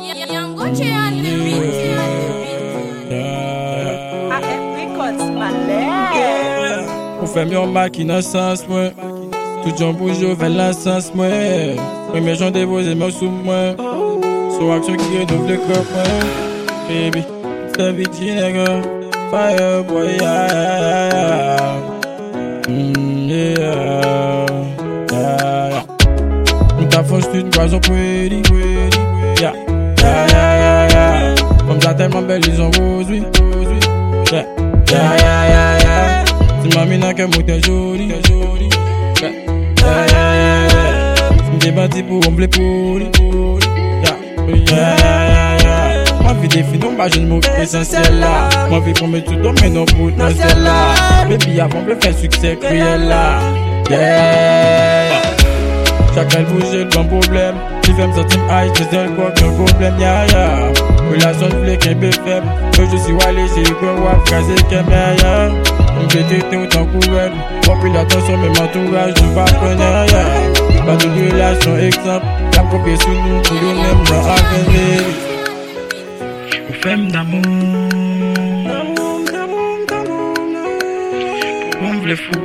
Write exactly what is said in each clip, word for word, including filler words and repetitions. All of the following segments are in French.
Young Gucci on the beat. A F Records, man. Yeah. Ou fè mi yon maki nan sens mwen. Tout jan boujou ven lan sens mwen. Mwen men jan depose mwen sou mwen. Sou aksyon ki redouble kop mwen. Baby, it's the V G nigga. Fire boy, yeah, yeah, yeah. Mm, yeah, yeah, yeah. Mwen ta fon stud kwa zon pwedi. Yeah, yeah, yeah, yeah, yeah. Comme ça tellement belle, ils ont rose, oui. Yeah, yeah, yeah, yeah, yeah. Si mamie n'a que moi, t'es jolie. Yeah, yeah, yeah, yeah. Si m'dé bâti pour on blé poli. Yeah, yeah, yeah, yeah. Ma vie défie, non, bah, je ne m'occupe essentiel là. Ma vie pour mettre tout dans mes noms pour dans celle-là. Baby, avant de faire succès, cruel là. Yeah. Chacun bouge, le bon problème. Si femme sortir high, je sais quoi qu'un problème, ya ya. Relation de flé qu'un peu faible. Que je suis allé, c'est quoi, wap, casé, qu'un meilleur. On peut t'aider autant coureur. Popule attention, même entourage, je vais connaître, ya. Pas de relation, exemple. La copie sous nous, pour le même dans l'avenir. Ou femme d'amour. On v'le fou.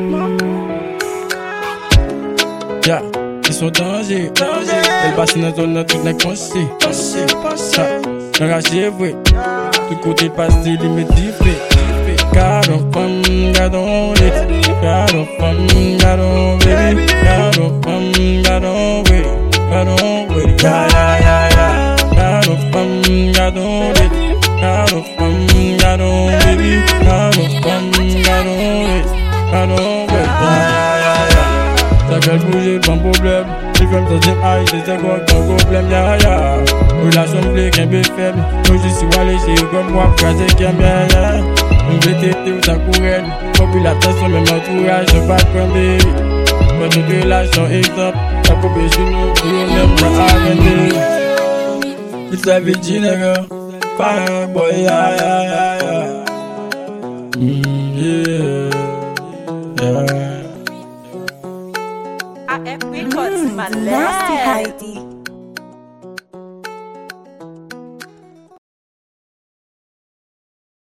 Yeah. Ils sont danger, danger. Elle passe dans la zone, tout n'est pensé. Pensé, pensé. Enragé, oui. Tout côté passé, limite diffé. Car on femme, gardons les. Car on femme, gardons baby. Car on femme, gardons oui. Gardons oui. Ya, ya, ya, ya. Car on femme, gardons les. Car on femme, gardons baby. Car on femme, gardons oui. Gardons oui. Ya, ya, ya, ya. Ça fait bouger, pas de problème. Si femme sortir high, je sais quoi qu'un problème, ya ya. Relation de blé, qu'un peu faible. Moi je suis allé chez eux comme moi, casé qu'un bien, ya. On veut t'aider ou ça courait. Popule attention, même entourage, je vais pas baby. Pas de relation, exemple. La copie chez nous, pour le même dans l'avenir. It's a V G nigga. Fire boy, ya ya ya ya. Mm, yeah, yeah. A F Records, man. Nasty Yeah. Heidi.